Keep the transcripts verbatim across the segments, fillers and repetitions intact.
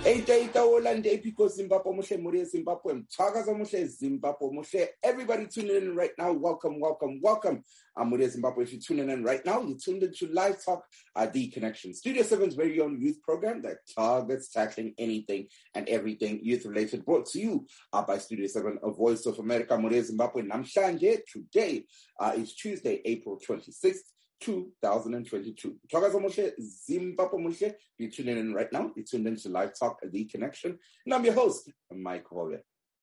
Eita Olande Pico Zimbabwe Moshe Muria Zimbabwe Tagaza Moshe Zimbabwe Moshe. Everybody tuning in right now. Welcome, welcome, welcome. I'm Muria Zimbabwe. If you're tuning in right now, you're tuned into Live Talk, uh, The Connection. Studio seven's very own youth program that targets tackling anything and everything youth related. Brought to you uh, by Studio seven, a Voice of America. Muria Zimbabwe Namshanje. Today uh, is Tuesday, April twenty-sixth. two thousand twenty-two. Zimbabwe Moshe, you're tuning in right now. You're tuned into Live Talk, The Connection. And I'm your host, Mike Hoyer.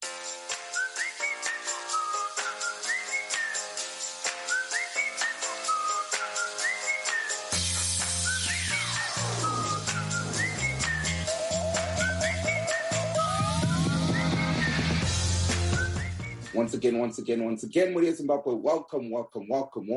Once again, once again, once again, Muria Zimbabwe, welcome, welcome, welcome.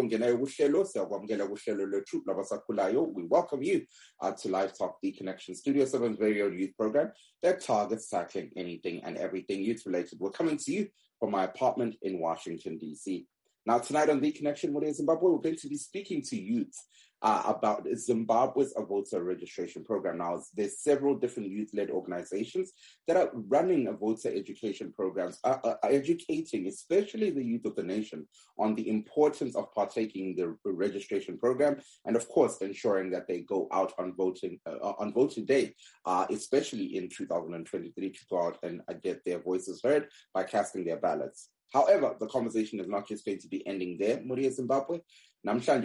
We welcome you uh, to Live Talk, The Connection, Studio seven's very own youth program that targets tackling anything and everything youth-related. We're coming to you from my apartment in Washington, D C. Now, tonight on The Connection, Muria Zimbabwe, we're going to be speaking to youth Uh, about Zimbabwe's voter registration program. Now, there's several different youth-led organizations that are running a voter education programs, uh, uh, educating especially the youth of the nation on the importance of partaking in the registration program, and of course, ensuring that they go out on voting uh, on voting day, uh, especially in two thousand twenty-three, to go out and uh, get their voices heard by casting their ballots. However, the conversation is not just going to be ending there, Muria Zimbabwe. Tonight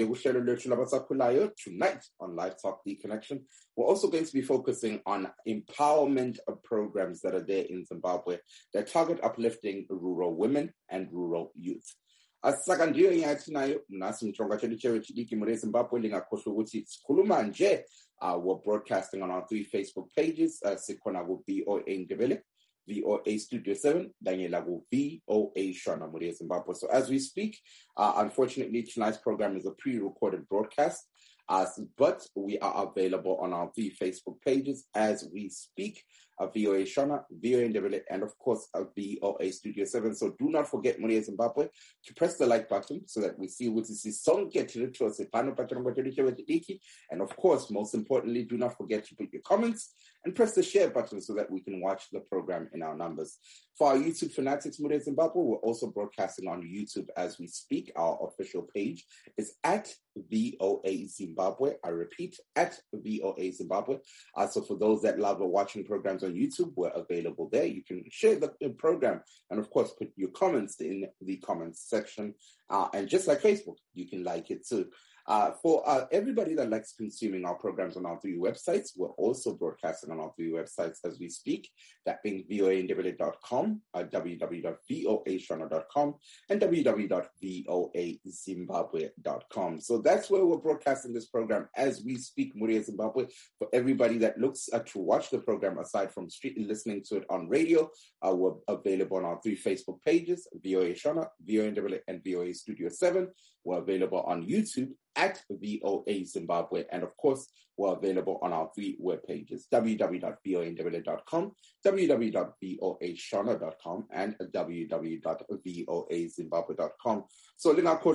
on Live Talk, The Connection, we're also going to be focusing on empowerment of programs that are there in Zimbabwe that target uplifting rural women and rural youth. Asisakandiyo yathi nayo nasi mchonga chedu chewe chidiki Muria Zimbabwe lingakhohlwa ukuthi sikhuluma nje. Uh, we're broadcasting on our three Facebook pages. Uh, sikhona ku V O A Ndebele, V O A Studio seven, Daniela V O A Shona Muria Zimbabwe. So as we speak, uh, unfortunately, tonight's program is a pre-recorded broadcast, uh, but we are available on our three Facebook pages as we speak. Uh, V O A Shona, V O A Ndebele, and of course, uh, V O A Studio seven. So do not forget, Muria Zimbabwe, to press the like button so that we see what is song get to the and of course, most importantly, do not forget to put your comments and press the share button so that we can watch the program in our numbers. For our YouTube fanatics, Muria Zimbabwe, we're also broadcasting on YouTube as we speak. Our official page is at V O A Zimbabwe. I repeat, at V O A Zimbabwe. Uh, so for those that love watching programs on YouTube, we're available there. You can share the, the program and, of course, put your comments in the comments section. Uh, and just like Facebook, you can like it too. Uh, for uh, everybody that likes consuming our programs on our three websites, we're also broadcasting on our three websites as we speak, that being V O A Ndebele dot com, uh, w w w dot v o a shona dot com, and w w w dot v o a zimbabwe dot com. So that's where we're broadcasting this program as we speak, Muria Zimbabwe. For everybody that looks uh, to watch the program, aside from street listening to it on radio, uh, we're available on our three Facebook pages, V O A Shona, V O A Ndebele, and V O A Studio seven. We're available on YouTube at V O A Zimbabwe. And of course, we're available on our three web pages, w w w dot v o a ndebele dot com, w w w dot v o a shona dot com, and w w w dot v o a zimbabwe dot com. So,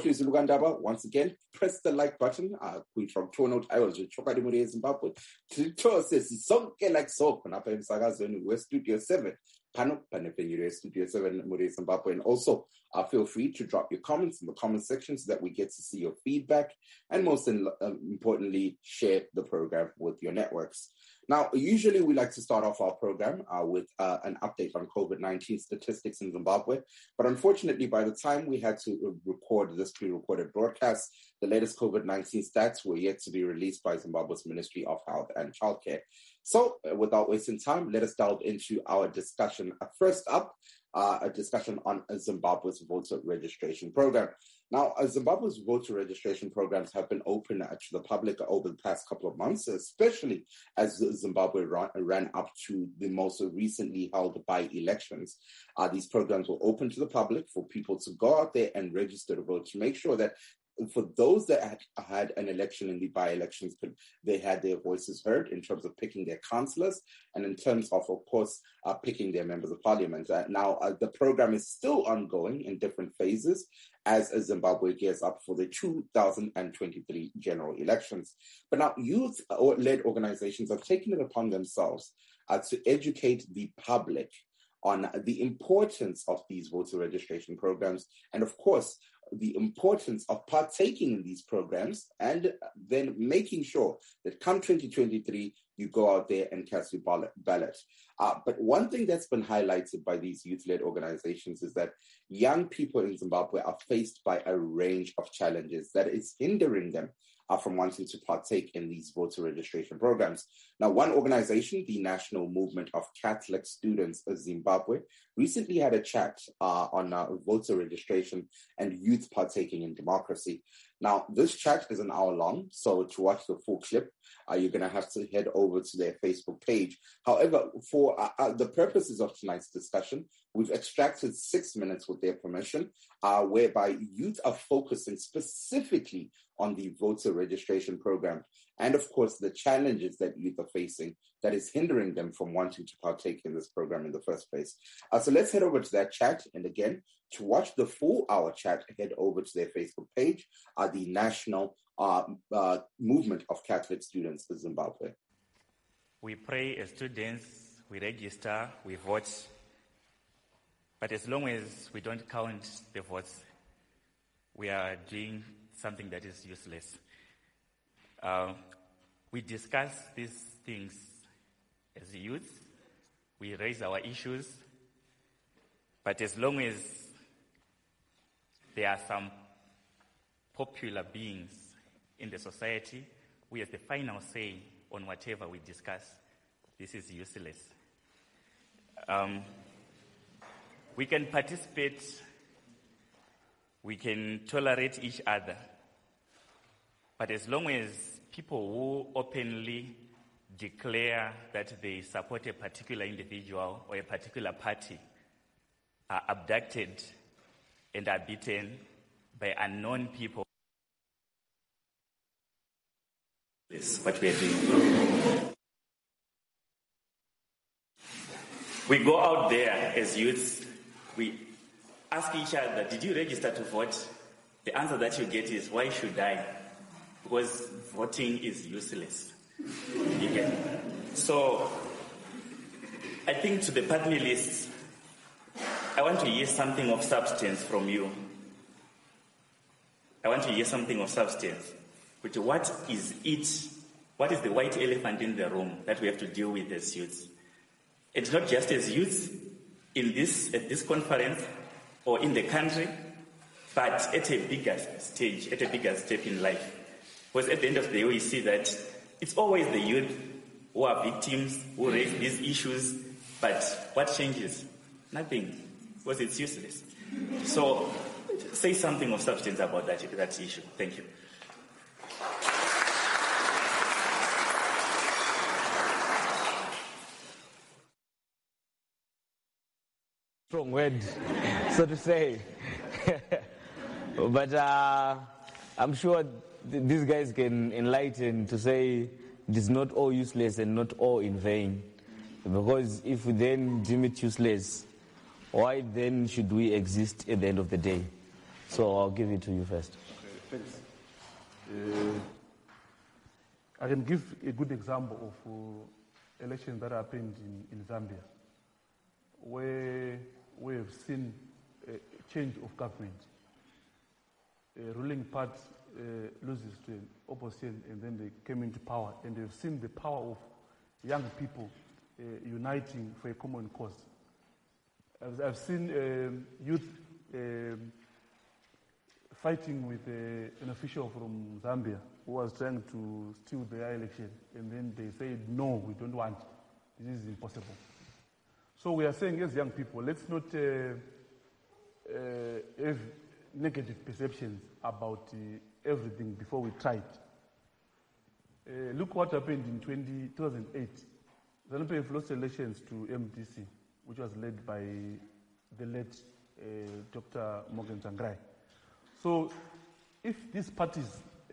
once again, press the like button. Uh, we from Toronto, I was with Chokadi Muria Zimbabwe. To says, "Sonke like so, Panapa in Sagazon, West Studio seven. Pano, Panapa Studio seven, Muria Zimbabwe." And also, uh, feel free to drop your comments in the comment section so that we get to see your feedback. And most in, uh, importantly, share the program with your networks. Now, usually we like to start off our program uh, with uh, an update on COVID nineteen statistics in Zimbabwe. But unfortunately, by the time we had to record this pre-recorded broadcast, the latest COVID nineteen stats were yet to be released by Zimbabwe's Ministry of Health and Childcare. So, uh, without wasting time, let us delve into our discussion. Uh, first up, uh, a discussion on Zimbabwe's voter registration program. Now, uh, Zimbabwe's voter registration programs have been open uh, to the public over the past couple of months, especially as Zimbabwe ran, ran up to the most recently held by-elections. Uh, these programs were open to the public for people to go out there and register to vote to make sure that for those that had, had an election in the by-elections, they had their voices heard in terms of picking their councillors and in terms of, of course, uh, picking their members of parliament. Uh, now, uh, the program is still ongoing in different phases as Zimbabwe gears up for the two thousand twenty-three general elections. But now, youth-led organizations have taken it upon themselves uh, to educate the public on the importance of these voter registration programs and, of course, the importance of partaking in these programs and then making sure that come twenty twenty-three, you go out there and cast your ballot. Uh, but one thing that's been highlighted by these youth-led organizations is that young people in Zimbabwe are faced by a range of challenges that is hindering them Uh, from wanting to partake in these voter registration programs. Now, one organization, the National Movement of Catholic Students of Zimbabwe, recently had a chat uh, on uh, voter registration and youth partaking in democracy. Now, this chat is an hour long, so to watch the full clip, uh, you're going to have to head over to their Facebook page. However, for uh, uh, the purposes of tonight's discussion, we've extracted six minutes with their permission, uh, whereby youth are focusing specifically on the voter registration program and, of course, the challenges that youth are facing that is hindering them from wanting to partake in this program in the first place. Uh, so let's head over to that chat. And again, to watch the full hour chat, head over to their Facebook page, uh, the National uh, uh, Movement of Catholic Students of Zimbabwe. We pray as students, we register, we vote. But as long as we don't count the votes, we are doing something that is useless. Uh, we discuss these things as youth. We raise our issues. But as long as there are some popular beings in the society, we have the final say on whatever we discuss. This is useless. Um, we can participate, we can tolerate each other, but as long as people who openly declare that they support a particular individual or a particular party are abducted and are beaten by unknown people, this is what we are doing. We go out there as youths, we ask each other, did you register to vote? The answer that you get is, why should I? Because voting is useless. You get it? So, I think to the party lists, I want to hear something of substance from you. I want to hear something of substance. But what is it? What is the white elephant in the room that we have to deal with as youths? It's not just as youths in this, at this conference or in the country, but at a bigger stage, at a bigger step in life. Because at the end of the day, we see that it's always the youth who are victims, who raise these issues, but what changes? Nothing, because it's useless. So, say something of substance about that, that issue. Thank you. Strong word, so to say. But uh, I'm sure th- these guys can enlighten to say it is not all useless and not all in vain. Because if we then deem it useless, why then should we exist at the end of the day? So I'll give it to you first. Okay, thanks. Uh, I can give a good example of uh, elections that happened in, in Zambia, where we have seen a change of government. A ruling party uh, loses to an opposition, and then they came into power, and they've seen the power of young people uh, uniting for a common cause. I've, I've seen um, youth um, fighting with uh, an official from Zambia who was trying to steal their election, and then they said, no, we don't want. This is impossible. So we are saying, as young people, let's not uh, uh, have negative perceptions about uh, everything before we try it. Uh, look what happened in two thousand eight. ZANU-P F lost elections to M D C, which was led by the late uh, Doctor Morgan Tsvangirai. So if these parties uh,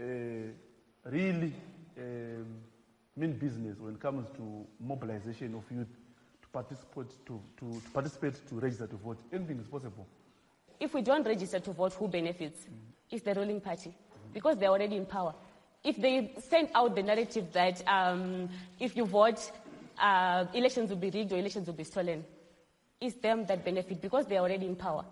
really um, mean business when it comes to mobilization of youth to participate to, to, to participate to register to vote, anything is possible. If we don't register to vote, who benefits? Mm-hmm. It's the ruling party, mm-hmm. because they're already in power. If they send out the narrative that um, if you vote, uh, elections will be rigged or elections will be stolen, it's them that benefit because they're already in power.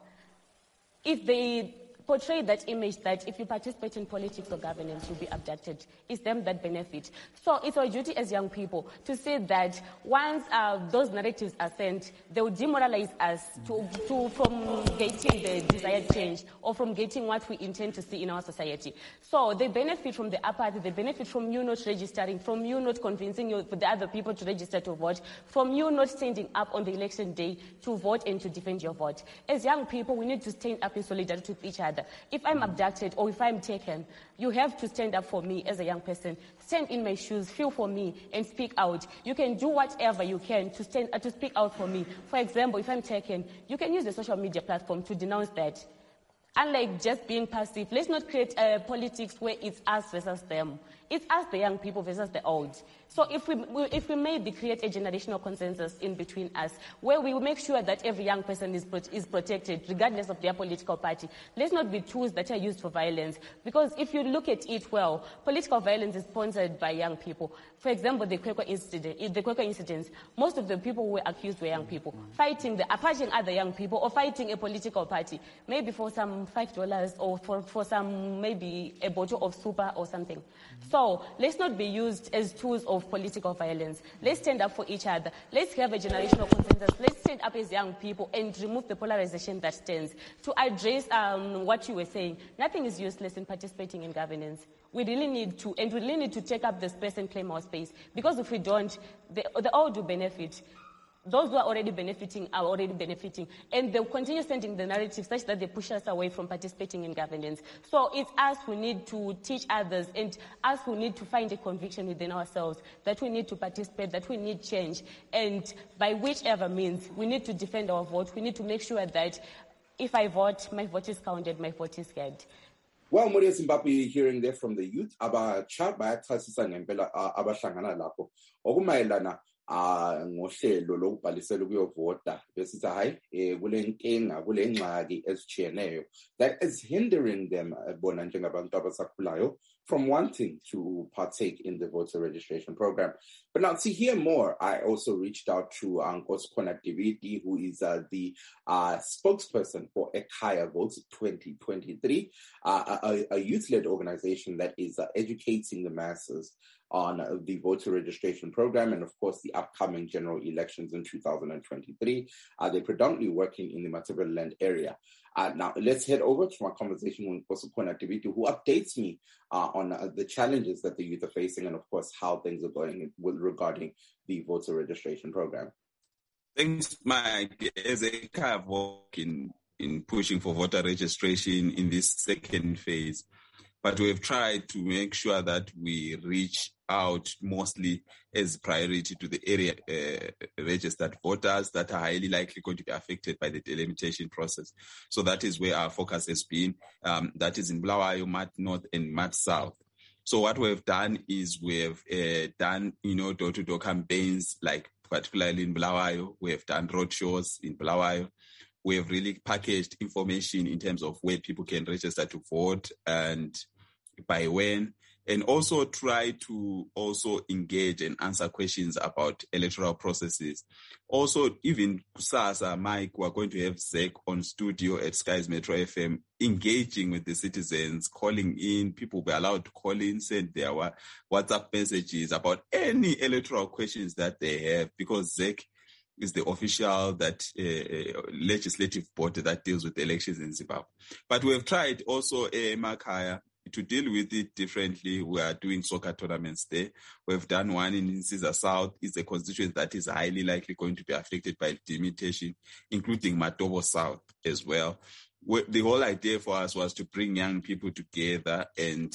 If they portray that image that if you participate in politics or governance, you'll be abducted, it's them that benefit. So it's our duty as young people to say that once uh, those narratives are sent, they will demoralize us to, to, from getting the desired change or from getting what we intend to see in our society. So they benefit from the apathy, they benefit from you not registering, from you not convincing you, the other people to register to vote, from you not standing up on the election day to vote and to defend your vote. As young people, we need to stand up in solidarity with each other. If I'm abducted or if I'm taken, you have to stand up for me as a young person. Stand in my shoes, feel for me, and speak out. You can do whatever you can to stand uh, to speak out for me. For example, if I'm taken, you can use the social media platform to denounce that. Unlike just being passive, let's not create uh, politics where it's us versus them. It's us, the young people, versus the old. So if we, if we maybe create a generational consensus in between us, where we make sure that every young person is, pro- is protected, regardless of their political party, let's not be tools that are used for violence. Because if you look at it well, political violence is sponsored by young people. For example, the Quaker incident, the Quaker incidents, most of the people who were accused were young people, fighting, the, fighting other young people or fighting a political party, maybe for some five dollars or for, for some, maybe a bottle of super or something. So let's not be used as tools of political violence. Let's stand up for each other. Let's have a generational consensus. Let's stand up as young people and remove the polarization that stands. To address um, what you were saying, nothing is useless in participating in governance. We really need to, and we really need to take up the space and claim our space. Because if we don't, the, the all do benefit. Those who are already benefiting are already benefiting. And they'll continue sending the narrative such that they push us away from participating in governance. So it's us who need to teach others and us who need to find a conviction within ourselves that we need to participate, that we need change. And by whichever means, we need to defend our vote. We need to make sure that if I vote, my vote is counted, my vote is heard. Well, Moria Zimbabwe, hearing there from the youth, abatsha bayachasisa ngempela abahlangana lapho okumayelana ah ngohlelo lokubhalisela ukuyovota besithi hayi eh kule nkinga kule ngxaki esijiyeneyo that is hindering them bona njengabantu abasakhulayo from wanting to partake in the voter registration program. But now to hear more, I also reached out to Nkosikhona Dividi, who is uh, the uh, spokesperson for Ekhaya Votes twenty twenty-three, uh, a, a youth-led organization that is uh, educating the masses on uh, the voter registration program and, of course, the upcoming general elections in two thousand twenty-three. Uh, they're predominantly working in the Matabeleland area. Uh, now, let's head over to my conversation with Nkosikhona Dividi, who updates me uh, on uh, the challenges that the youth are facing and, of course, how things are going with, regarding the voter registration program. Thanks, Mike. As a kind of work in, in pushing for voter registration in this second phase, but we've tried to make sure that we reach out mostly as priority to the area uh, registered voters that are highly likely going to be affected by the delimitation process. So that is where our focus has been. Um, that is in Bulawayo, Mat North, and Mat South. So what we've done is we've uh, done, you know, door-to-door campaigns, like particularly in Bulawayo. We have done roadshows in Bulawayo. We have really packaged information in terms of where people can register to vote and by when, and also try to also engage and answer questions about electoral processes. Also, even Kusasa, Mike, we're going to have Zek on studio at Skies Metro F M, engaging with the citizens, calling in. People will be allowed to call in, send their WhatsApp messages about any electoral questions that they have, because Zek is the official that uh, legislative body that deals with elections in Zimbabwe. But we have tried also, uh, Makaya, to deal with it differently. We are doing soccer tournaments there. We've done one in Caesar South. It's a constituency that is highly likely going to be affected by delimitation, including Matobo South as well. The whole idea for us was to bring young people together and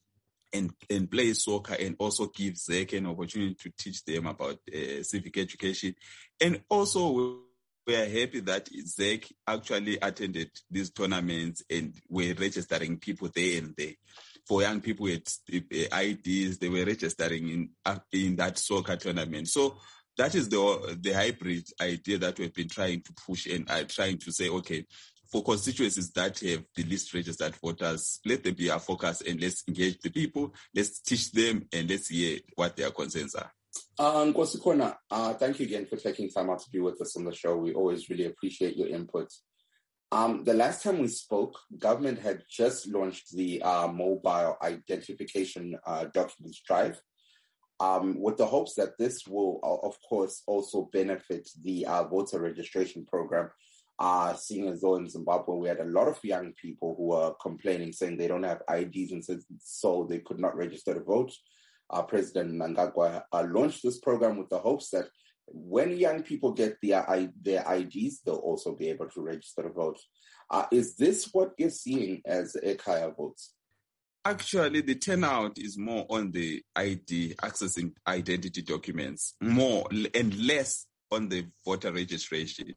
and and play soccer, and also give Zek an opportunity to teach them about uh, civic education. And also we we are happy that Z E C actually attended these tournaments and were registering people there and there. For young people with I Ds, they were registering in uh, in that soccer tournament. So that is the the hybrid idea that we've been trying to push and are trying to say, okay, for constituencies that have the least registered voters, let them be our focus and let's engage the people, let's teach them and let's hear what their concerns are. Uh, Nkosi Khona, uh, thank you again for taking time out to be with us on the show. We always really appreciate your input. Um, the last time we spoke, government had just launched the uh, mobile identification uh, documents drive, um, with the hopes that this will, uh, of course, also benefit the uh, voter registration program. Uh, seeing as though in Zimbabwe we had a lot of young people who were complaining, saying they don't have I Ds and so they could not register to vote. Uh, President Mnangagwa uh, launched this program with the hopes that when young people get their, their I Ds, they'll also be able to register to vote. Uh, is this what you're seeing as eKhaya votes? Actually, the turnout is more on the I D, accessing identity documents, more and less on the voter registration.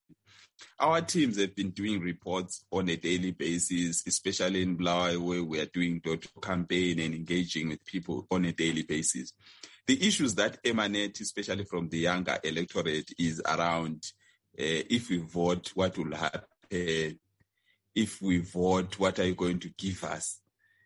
Our teams have been doing reports on a daily basis, especially in Bulawayo, where we are doing door-to-door campaign and engaging with people on a daily basis. The issues that emanate, especially from the younger electorate, is around uh, if we vote, what will happen? If we vote, what are you going to give us?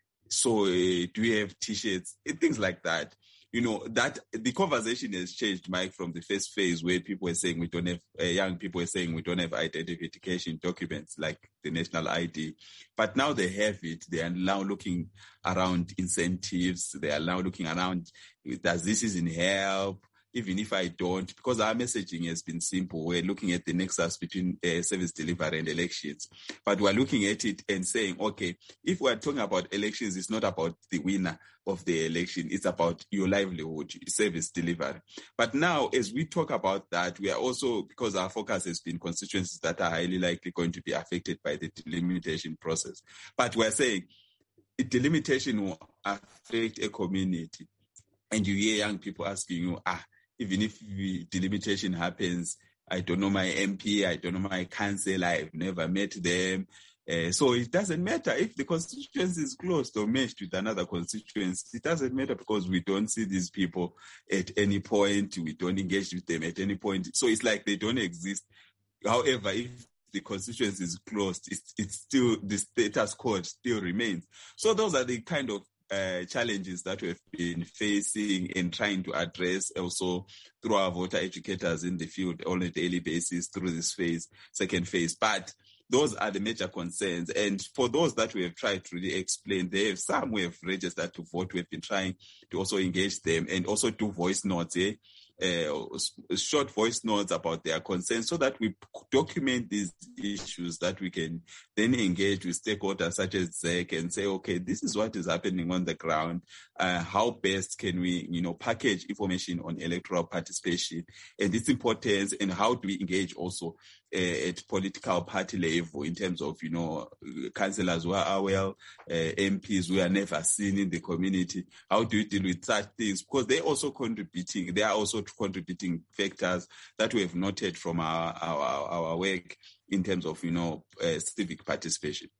So uh, do we have T-shirts? Things like that. You know, that the conversation has changed, Mike, from the first phase where people were saying we don't have, uh, young people were saying we don't have identification documents like the national I D. But now they have it. They are now looking around incentives. They are now looking around, does this is in help? Even if I don't, because our messaging has been simple. We're looking at the nexus between uh, service delivery and elections. But we're looking at it and saying, okay, if we're talking about elections, it's not about the winner of the election. It's about your livelihood, service delivery. But now, as we talk about that, we are also, because our focus has been constituencies that are highly likely going to be affected by the delimitation process. But we're saying delimitation will affect a community. And you hear young people asking you, ah, even if delimitation happens, I don't know my M P, I don't know my council, I've never met them. Uh, so it doesn't matter if the constituency is closed or merged with another constituency. It doesn't matter because we don't see these people at any point. We don't engage with them at any point. So it's like they don't exist. However, if the constituency is closed, it's, it's still, the status quo still remains. So those are the kind of Uh, challenges that we've been facing and trying to address also through our voter educators in the field on a daily basis through this phase, second phase. But those are the major concerns. And for those that we have tried to really explain, they have some who have registered to vote. We've been trying to also engage them and also do voice notes, eh? Uh, short voice notes about their concerns so that we document these issues that we can then engage with stakeholders such as Z E C and say, okay, this is what is happening on the ground. Uh, how best can we, you know, package information on electoral participation and its importance, and how do we engage also uh, at political party level in terms of, you know, councillors who are well, uh, M Ps who are never seen in the community. How do you deal with such things? Because they're also contributing, they are also contributing factors that we have noted from our, our, our work in terms of, you know, uh, civic participation.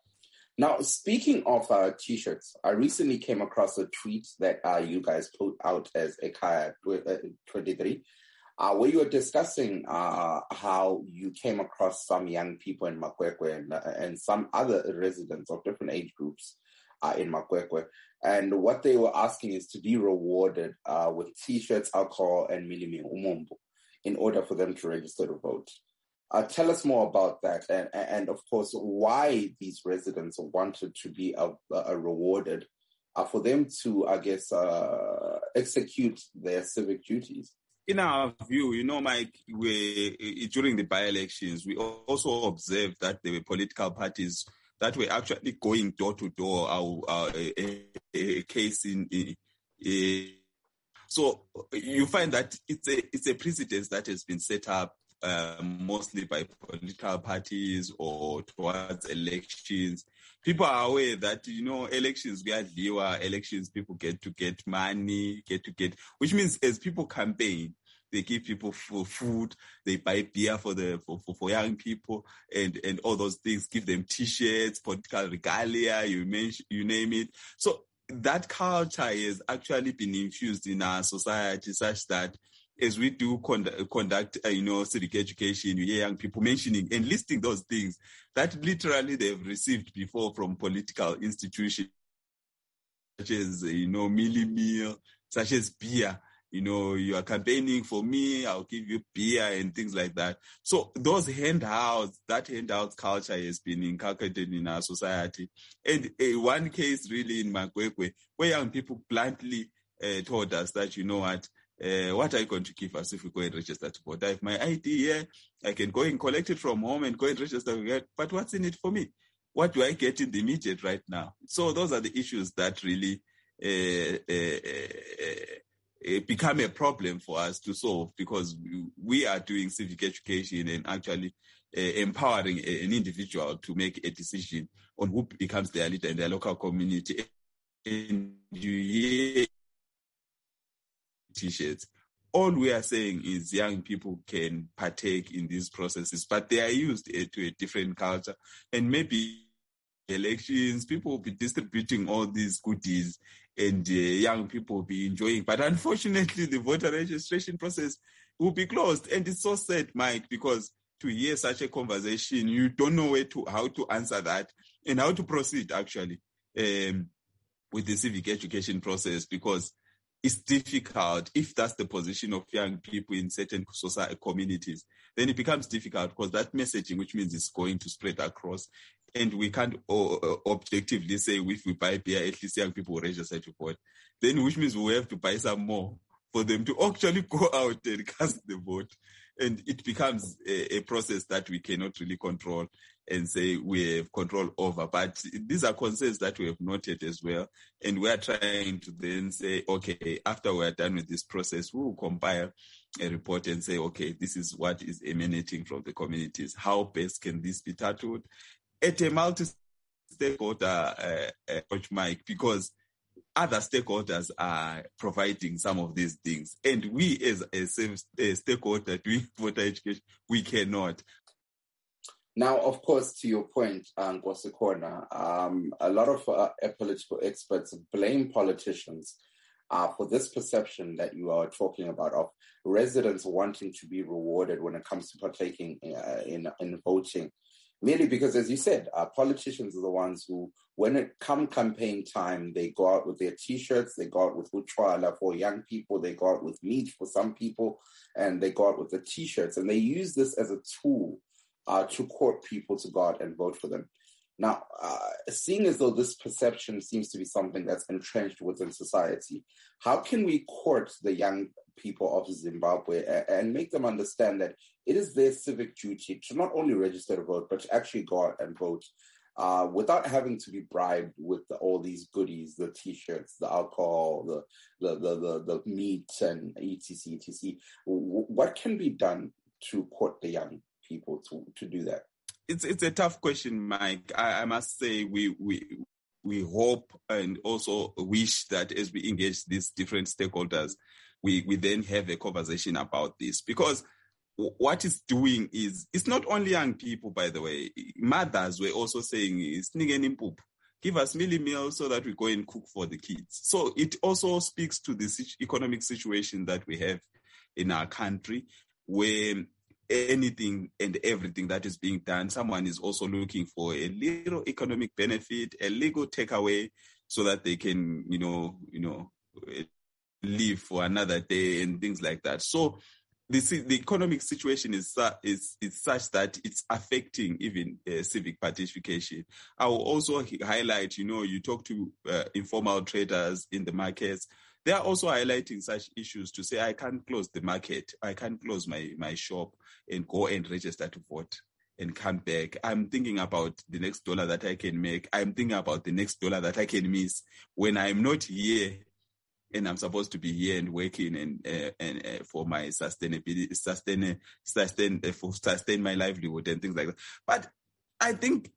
Now, speaking of uh, T-shirts, I recently came across a tweet that uh, you guys put out as eKhaya twenty-three, uh, where you were discussing uh, how you came across some young people in Makwekwe and, uh, and some other residents of different age groups uh, in Makwekwe. And what they were asking is to be rewarded uh, with T-shirts, alcohol, and milimi umumbu in order for them to register to vote. Uh, tell us more about that, and, and of course, why these residents wanted to be uh, uh, rewarded uh, for them to, I guess, uh, execute their civic duties. In our view, you know, Mike, we, during the by-elections, we also observed that there were political parties that were actually going door to door. Our, our a, a case in, in, in, so you find that it's a it's a precedence that has been set up uh, mostly by political parties or towards elections. People are aware that, you know, elections, we are elections, people get to get money, get to get, which means as people campaign, they give people for food, they buy beer for the for, for, for young people, and, and all those things, give them T-shirts, political regalia, you mention, you name it. So that culture has actually been infused in our society such that as we do conduct, conduct uh, you know, civic education, you hear young people mentioning and listing those things that literally they've received before from political institutions, such as, you know, Millie Meal, such as beer. You know, you are campaigning for me, I'll give you beer and things like that. So those handouts, that handouts culture has been inculcated in our society. And uh, one case really in Makwekwe, where young people bluntly uh, told us that, you know what, uh, what are you going to give us if we go and register to vote? I have my I D here, I can go and collect it from home and go and register, but what's in it for me? What do I get in the immediate right now? So those are the issues that really uh, uh, uh, uh, become a problem for us to solve, because we are doing civic education and actually uh, empowering a, an individual to make a decision on who becomes their leader in their local community. And you hear T-shirts. All we are saying is young people can partake in these processes, but they are used uh, to a different culture. And maybe elections, people will be distributing all these goodies and uh, young people will be enjoying. But unfortunately, the voter registration process will be closed. And it's so sad, Mike, because to hear such a conversation, you don't know where to, how to answer that and how to proceed, actually, um, with the civic education process, because it's difficult. If that's the position of young people in certain society communities, then it becomes difficult, because that messaging, which means it's going to spread across. And we can't uh, objectively say if we buy beer, at least young people will register to vote. Then, which means we have to buy some more for them to actually go out and cast the vote. And it becomes a, a process that we cannot really control and say we have control over. But these are concerns that we have noted as well. And we are trying to then say, okay, after we are done with this process, we will compile a report and say, okay, this is what is emanating from the communities. How best can this be tackled at a multi-stakeholder uh, uh, Coach Mike, because other stakeholders are providing some of these things. And we as a, a stakeholder doing voter education, we cannot. Now, of course, to your point, um, Nkosazana, um, a lot of uh, political experts blame politicians uh, for this perception that you are talking about of residents wanting to be rewarded when it comes to partaking uh, in, in voting. Merely because, as you said, uh, politicians are the ones who, when it come campaign time, they go out with their T-shirts, they go out with Utshwala for young people, they go out with meat for some people, and they go out with the T-shirts. And they use this as a tool uh, to court people to go out and vote for them. Now, uh, seeing as though this perception seems to be something that's entrenched within society, how can we court the young people of Zimbabwe and make them understand that it is their civic duty to not only register to vote, but to actually go out and vote uh, without having to be bribed with the, all these goodies, the T-shirts, the alcohol, the the the, the, the meat, and et cetera, et cetera. What can be done to court the young people to, to do that? It's it's a tough question, Mike. I, I must say we we we hope and also wish that as we engage these different stakeholders, we, we then have a conversation about this, because what it's doing is, it's not only young people, by the way. Mothers were also saying, give us mealie meals so that we go and cook for the kids. So it also speaks to the economic situation that we have in our country, where anything and everything that is being done, someone is also looking for a little economic benefit, a legal takeaway, so that they can, you know, you know, live for another day and things like that. So this, the economic situation is is is such that it's affecting even uh, civic participation. I will also highlight, you know, you talk to uh, informal traders in the markets. They are also highlighting such issues to say, I can't close the market, I can't close my, my shop and go and register to vote and come back. I'm thinking about the next dollar that I can make. I'm thinking about the next dollar that I can miss when I'm not here and I'm supposed to be here and working and uh, and uh, for my sustainability, sustain, sustain, uh, for sustain my livelihood and things like that. But I think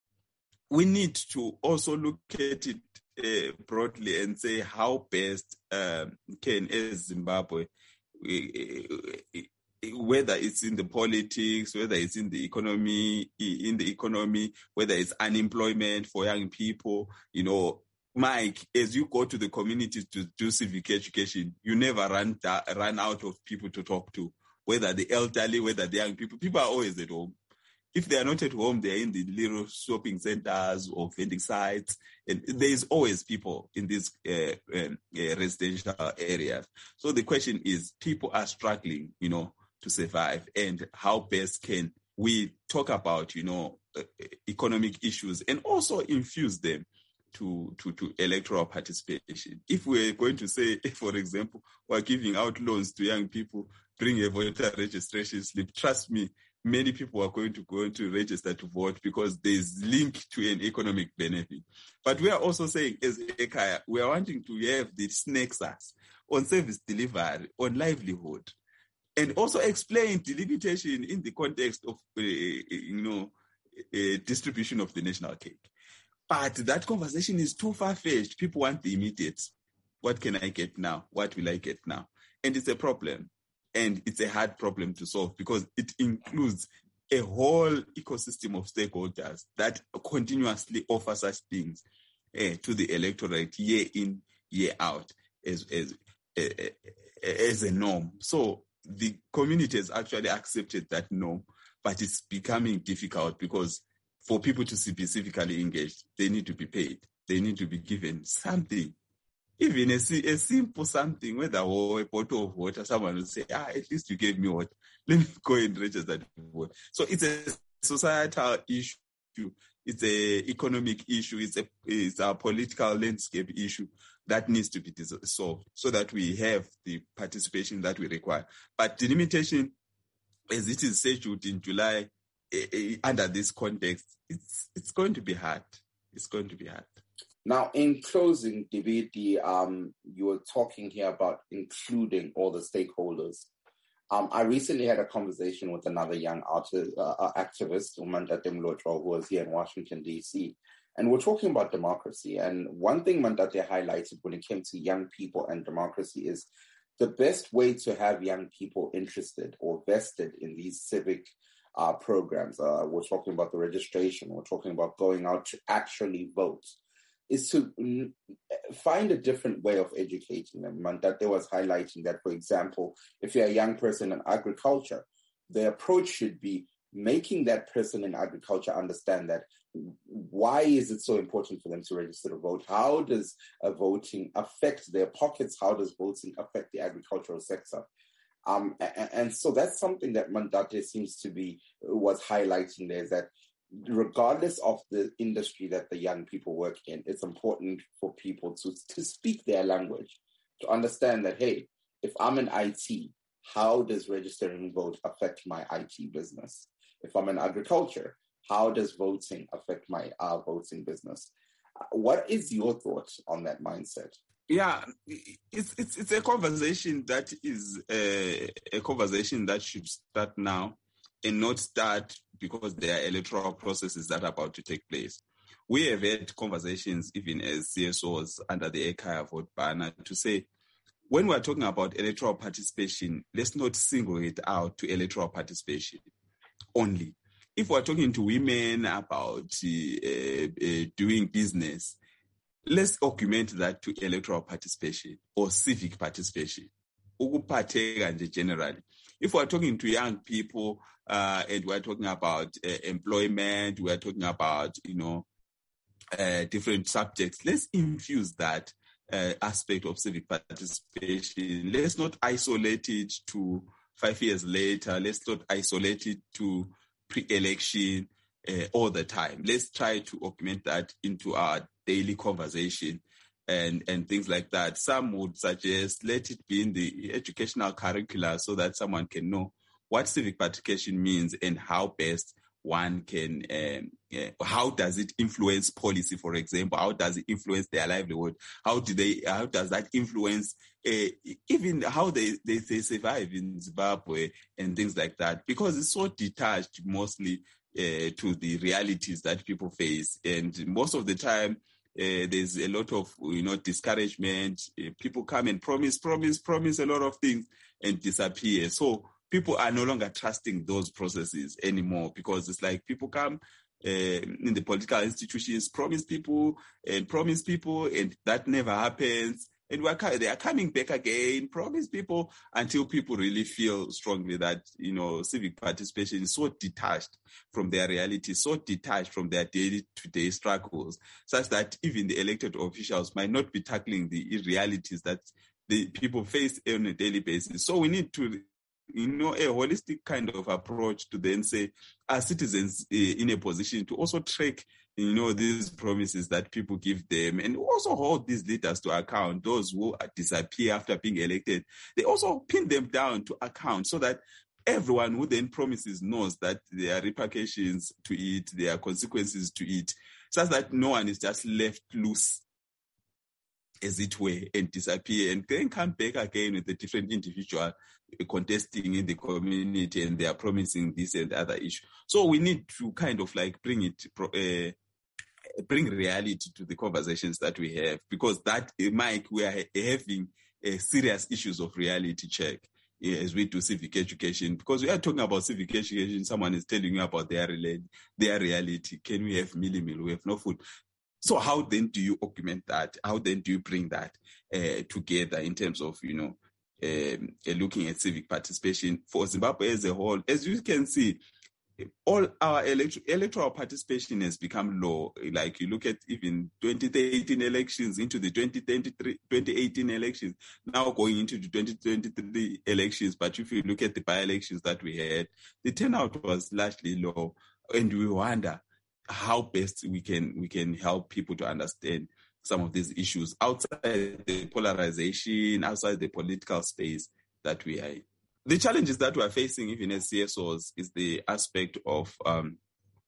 we need to also look at it uh, broadly and say how best um, can, as Zimbabwe, whether it's in the politics, whether it's in the economy, in the economy, whether it's unemployment for young people, you know, Mike, as you go to the communities to do civic education, you never run da- run out of people to talk to, whether the elderly, whether the young people. People are always at home. If they are not at home, they're in the little shopping centers or vending sites. And there is always people in these uh, um, uh, residential areas. So the question is, people are struggling, you know, to survive. And how best can we talk about, you know, uh, economic issues and also infuse them to, to, to electoral participation? If we're going to say, for example, we're giving out loans to young people, bring a voter registration slip, trust me, many people are going to go to register to vote because there's link to an economic benefit. But we are also saying, as EKAYA, we are wanting to have this nexus on service delivery, on livelihood, and also explain delimitation in the context of, uh, you know, uh, distribution of the national cake. But that conversation is too far-fetched. People want the immediate. What can I get now? What will I get now? And it's a problem. And it's a hard problem to solve because it includes a whole ecosystem of stakeholders that continuously offer such things uh, to the electorate year in, year out as, as, uh, as a norm. So the community has actually accepted that norm, but it's becoming difficult because for people to be specifically engaged, they need to be paid. They need to be given something. Even a, a simple something, whether a bottle of water, someone will say, ah, at least you gave me water. Let me go and register to vote. So it's a societal issue. It's a economic issue. It's a, it's a political landscape issue that needs to be solved so that we have the participation that we require. But delimitation, as it is scheduled in July, eh, eh, under this context, it's it's going to be hard. It's going to be hard. Now, in closing, D B D, um, you were talking here about including all the stakeholders. Um, I recently had a conversation with another young artist, uh, activist, Mandate Mlotshwa, who was here in Washington, D C, and we're talking about democracy. And one thing Mandate highlighted when it came to young people and democracy is the best way to have young people interested or vested in these civic uh, programs. Uh, we're talking about the registration. We're talking about going out to actually vote. Is to find a different way of educating them. Mandate was highlighting that, for example, if you're a young person in agriculture, the approach should be making that person in agriculture understand that why is it so important for them to register to vote? How does uh, voting affect their pockets? How does voting affect the agricultural sector? Um, and, and so that's something that Mandate seems to be, was highlighting there, is that regardless of the industry that the young people work in, it's important for people to, to speak their language, to understand that, hey, if I'm in I T, how does registering vote affect my I T business? If I'm in agriculture, how does voting affect my uh, voting business? What is your thoughts on that mindset? Yeah, it's it's it's a conversation that is a, a conversation that should start now and not start because there are electoral processes that are about to take place. We have had conversations even as C S Os under the EKAYA vote banner to say, when we're talking about electoral participation, let's not single it out to electoral participation only. If we're talking to women about uh, uh, doing business, let's augment that to electoral participation or civic participation, generally. If we're talking to young people uh, and we're talking about uh, employment, we're talking about, you know, uh, different subjects, let's infuse that uh, aspect of civic participation. Let's not isolate it to five years later. Let's not isolate it to pre-election uh, all the time. Let's try to augment that into our daily conversation and, and things like that. Some would suggest let it be in the educational curricula so that someone can know what civic participation means and how best one can, um, yeah, how does it influence policy, for example? How does it influence their livelihood? How do they, how does that influence uh, even how they, they, they survive in Zimbabwe and things like that? Because it's so detached mostly uh, to the realities that people face. And most of the time, Uh, there's a lot of, you know, discouragement. Uh, people come and promise, promise, promise a lot of things. and disappear. So people are no longer trusting those processes anymore, because it's like people come uh, in the political institutions, promise people and promise people, and that never happens. And we're, they are coming back again, promise people, until people really feel strongly that, you know, civic participation is so detached from their reality, so detached from their day-to-day struggles, such that even the elected officials might not be tackling the realities that the people face on a daily basis. So we need to, you know, a holistic kind of approach to then say, are citizens uh, in a position to also track, you know, these promises that people give them, and also hold these leaders to account, those who disappear after being elected. They also pin them down to account, so that everyone who then promises knows that there are repercussions to it, there are consequences to it, such that no one is just left loose, as it were, and disappear, and then come back again with a different individual contesting in the community, and they are promising this and the other issue. So we need to kind of like bring it, uh, bring reality to the conversations that we have, because that, Mike, we are having uh, serious issues of reality check as we do civic education, because we are talking about civic education. Someone is telling you about their, their reality. Can we have mealie meal? We have no food. So how then do you augment that? How then do you bring that uh, together in terms of, you know, um, uh, looking at civic participation for Zimbabwe as a whole? As you can see, all our elect- electoral participation has become low. Like you look at even twenty eighteen elections into the twenty eighteen elections, now going into the twenty twenty-three elections. But if you look at the by-elections that we had, the turnout was largely low. And we wonder how best we can we can help people to understand some of these issues outside the polarization, outside the political space that we are in. The challenges that we are facing, even as C S Os, is the aspect of um,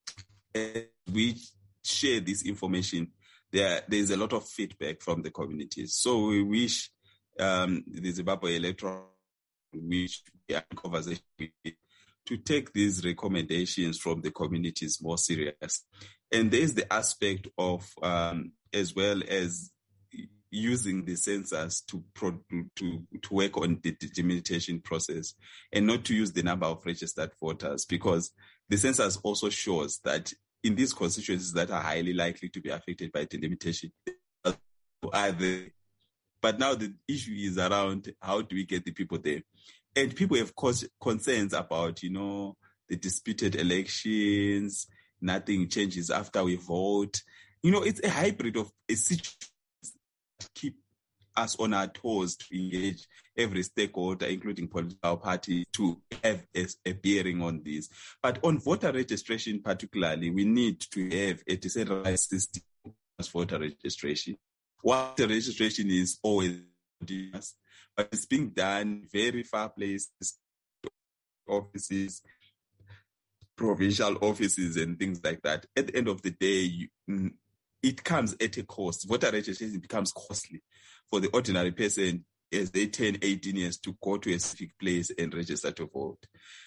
we share this information. There, there is a lot of feedback from the communities. So we wish um, the Zimbabwe electoral, which we are in conversation with, to take these recommendations from the communities more serious. And there's the aspect of, um, as well as using the census to, pro- to to work on the delimitation process, and not to use the number of registered voters, because the census also shows that in these constituencies that are highly likely to be affected by delimitation, are the, but now the issue is around how do we get the people there? And people have caused concerns about, you know, the disputed elections, nothing changes after we vote. You know, it's a hybrid of a situation that keep us on our toes to engage every stakeholder, including political parties, to have a, a bearing on this. But on voter registration particularly, we need to have a decentralized system as voter registration. Voter registration is always continuous, but it's being done very far places, offices, provincial offices, and things like that. At the end of the day, you, it comes at a cost. Voter registration becomes costly for the ordinary person as they turn eighteen years to go to a specific place and register to vote.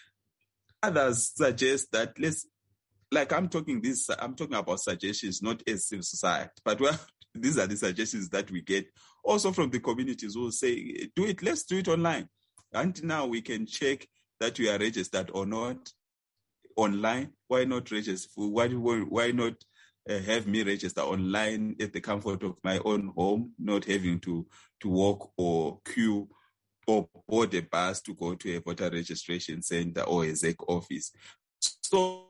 Others suggest that let's, like I'm talking this, I'm talking about suggestions, not as civil society, but well, these are the suggestions that we get also from the communities who say, do it, let's do it online. And now we can check that we are registered or not online. Why not register? Why, why not uh, have me register online at the comfort of my own home, not having to, to walk or queue or board a bus to go to a voter registration center or a Z E C office? So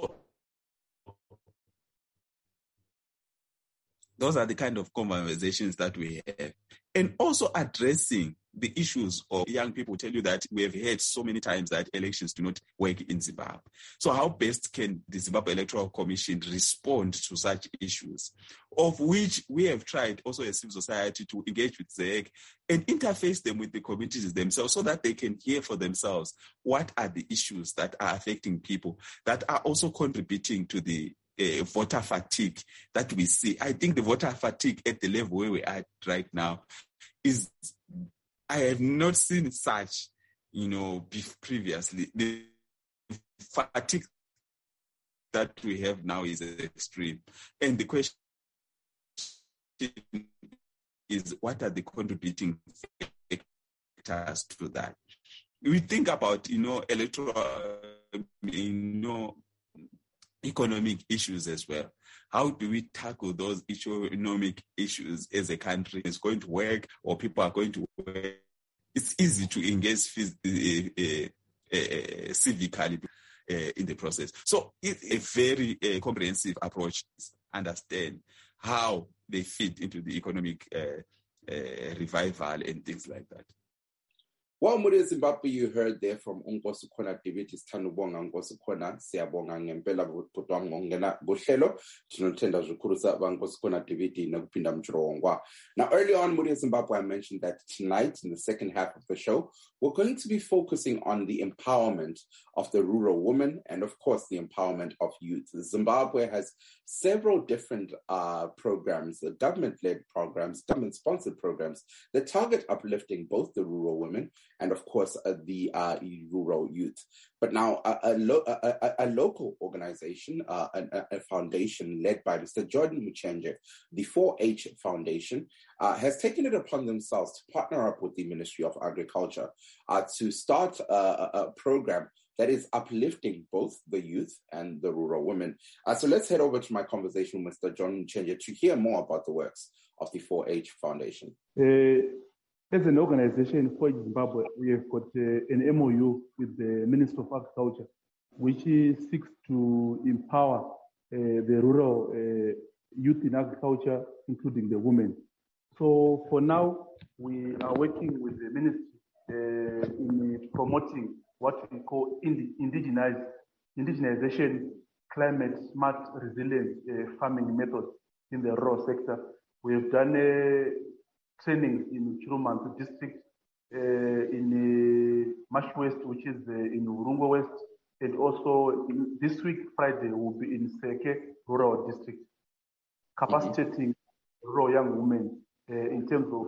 those are the kind of conversations that we have. And also addressing the issues of young people tell you that we have heard so many times that elections do not work in Zimbabwe. So how best can the Zimbabwe Electoral Commission respond to such issues, of which we have tried also as civil society to engage with Z E C and interface them with the communities themselves so that they can hear for themselves what are the issues that are affecting people, that are also contributing to the Uh, voter fatigue that we see. I think the voter fatigue at the level where we are right now is, I have not seen such, you know, previously. The fatigue that we have now is extreme. And the question is, what are the contributing factors to that? we think about, you know, electoral, you know, economic issues as well. How do we tackle those economic issues as a country? It's going to work, or people are going to work. It's easy to engage phys- uh, uh, uh, civically uh, in the process. So it's a very uh, comprehensive approach to understand how they fit into the economic uh, uh, revival and things like that. Well, Muri Zimbabwe, you heard there from Nkosi Khona David, Sithandubonga Nkosi Khona, siyabonga ngempela kodwa ngongena kuhlelo sinothenda ukukhulusa Nkosi Khona David nokuphinda mjongwa. Now, early on, Muri Zimbabwe, I mentioned that tonight in the second half of the show, we're going to be focusing on the empowerment of the rural woman and, of course, the empowerment of youth. Zimbabwe has several different uh, programs, uh, government-led programs, government-sponsored programs that target uplifting both the rural women and, of course, uh, the uh, rural youth. But now a, a, lo- a, a, a local organization, uh, a, a foundation led by Mister Jordan Muchenje, the four H Foundation, uh, has taken it upon themselves to partner up with the Ministry of Agriculture uh, to start a, a program that is uplifting both the youth and the rural women. Uh, so let's head over to my conversation with Mister John Muchenje to hear more about the works of the four H Foundation. Uh, as an organization for Zimbabwe, we have got uh, an M O U with the Ministry of Agriculture, which seeks to empower uh, the rural uh, youth in agriculture, including the women. So for now, we are working with the ministry uh, in promoting what we call indigenized, indigenization, climate smart, resilient uh, farming methods in the rural sector. We have done a training in Chirumantu district, uh, in uh, Mash West, which is uh, in Urungo West, and also in, this week, Friday, will be in Seke Rural District, capacitating mm-hmm. rural young women uh, in terms of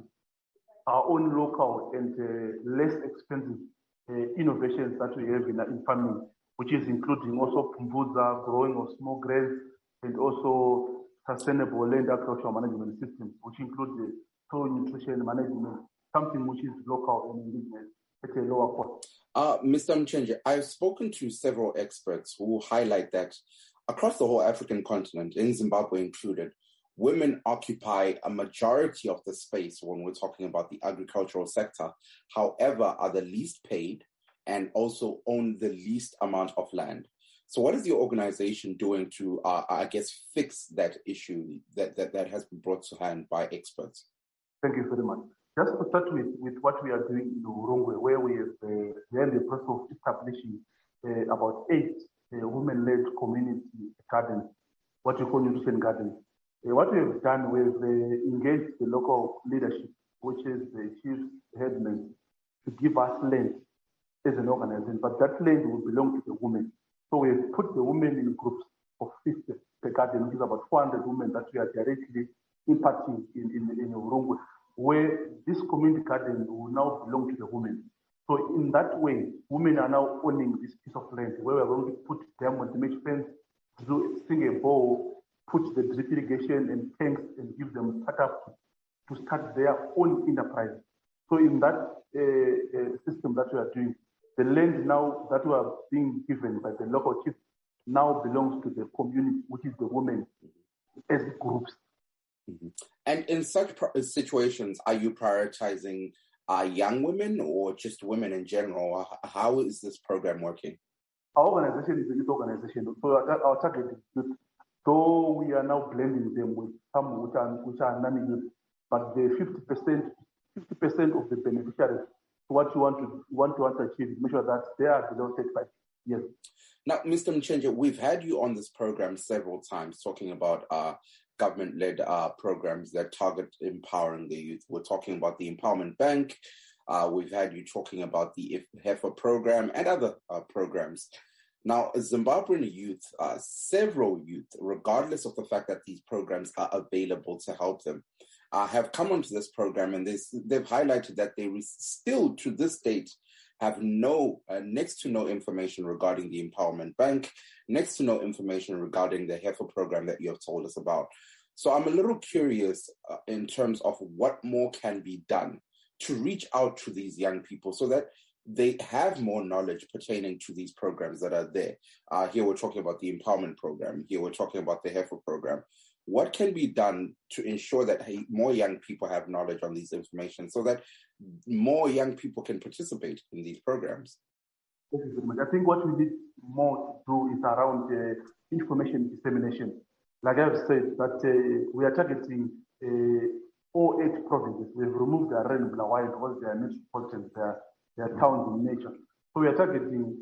uh, our own local and uh, less expensive uh, innovations that we have in, in farming, which is including also pumbuza, growing of small grains, and also sustainable land agricultural management systems, which include the soil nutrition management, something which is local and indigenous at a lower cost. Uh, Mister Muchenje, I've spoken to several experts who highlight that across the whole African continent, in Zimbabwe included, women occupy a majority of the space when we're talking about the agricultural sector, however, are the least paid and also own the least amount of land. So what is your organization doing to, uh, I guess, fix that issue that, that, that has been brought to hand by experts? Thank you very much. Just to start with, with what we are doing in Urungwe, where we have uh, we are in the process of establishing uh, about eight uh, women-led community gardens, what we call nutrition gardens. Uh, what we have done, we have uh, engaged the local leadership, which is the chief headman, to give us land as an organization, but that land will belong to the women. So we have put the women in groups of fifty per garden, which is about four hundred women that we are directly impacting in, in, in Urungwe, where this community garden will now belong to the women. So in that way, women are now owning this piece of land where we are going to put them on the mesh fence, do sing a bowl, put the drip irrigation and tanks and give them startup to start their own enterprise. So in that uh, uh, system that we are doing, the land now that we are being given by the local chief now belongs to the community, which is the women as groups. Mm-hmm. And in such pro- situations, are you prioritizing uh, young women or just women in general? How is this program working? Our organization is a youth organization, so our, our target is youth. So we are now blending them with some which are, which are non-youth, but the fifty percent, fifty percent of the beneficiaries, what you want to want to, want to achieve is make sure that they are below thirty-five years. Now, Mister Muchenje, we've had you on this program several times talking about uh, government-led uh, programs that target empowering the youth. We're talking about the Empowerment Bank. Uh, we've had you talking about the Heifer program and other uh, programs. Now, Zimbabwean youth, uh, several youth, regardless of the fact that these programs are available to help them, uh, have come onto this program, and they, they've highlighted that they still, to this date, have no, uh, next to no information regarding the Empowerment Bank, next to no information regarding the Heifer program that you have told us about. So I'm a little curious uh, in terms of what more can be done to reach out to these young people so that they have more knowledge pertaining to these programs that are there. Uh, here we're talking about the empowerment program. Here we're talking about the heifer program. What can be done to ensure that hey, more young people have knowledge on these information so that more young people can participate in these programs? Thank you very much. I think what we need more to do is around uh, information dissemination. Like I've said, that uh, we are targeting uh, all eight provinces. We've removed the Arena Blaawai because they are metropolitan, they are, they are towns in nature. So we are targeting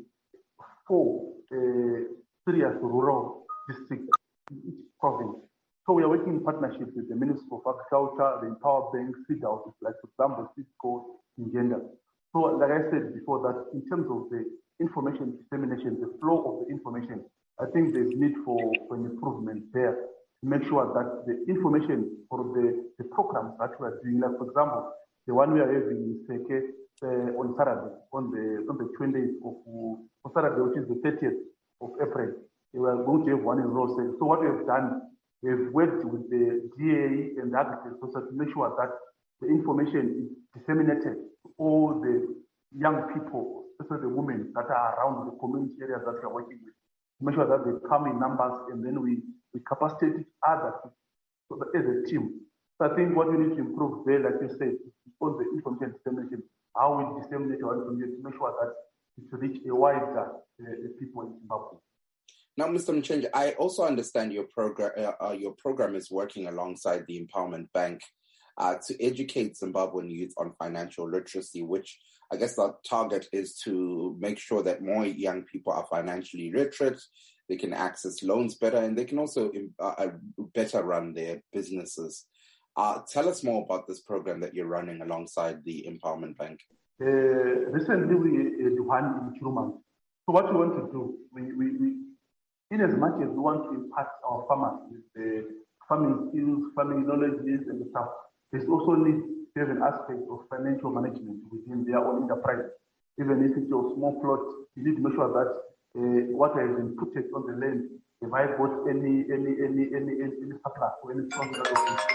four uh, serious rural districts in each province. So we are working in partnership with the Ministry of Agriculture, the Empower Bank, seed houses, like for example, Cisco in Gender. So like I said before, that in terms of the information dissemination, the flow of the information, I think there's need for, for an improvement there to make sure that the information for the, the programs that we are doing, like for example, the one we are having in Seke uh, on Saturday, on the on the twentieth of on Saturday, which is the thirtieth of April, we are going to have one in Rose. So what we have done, we've worked with the D A and the agriculture to make sure that the information is disseminated to all the young people, especially the women that are around the community areas that we are working with, to make sure that they come in numbers and then we, we capacitate each other so that as a team. So I think what we need to improve there, like you said, is on the information dissemination, how we disseminate our information to make sure that it reach a wider uh, people in Zimbabwe. Now, Mister Mchenje, I also understand your program. Uh, uh, your program is working alongside the Empowerment Bank uh, to educate Zimbabwean youth on financial literacy, which I guess the target is to make sure that more young people are financially literate, they can access loans better, and they can also uh, better run their businesses. Uh, tell us more about this program that you're running alongside the Empowerment Bank. Uh, recently, we had one in Chiruman. So what we want to do, we, we, we in as much as we want to impact our farmers with the farming skills, farming knowledges and stuff, there's also need to have an aspect of financial management within their own enterprise. Even if it's a small plot, you need to make sure that uh, what has been put on the land, if I bought any any any any any, any surplus or any proper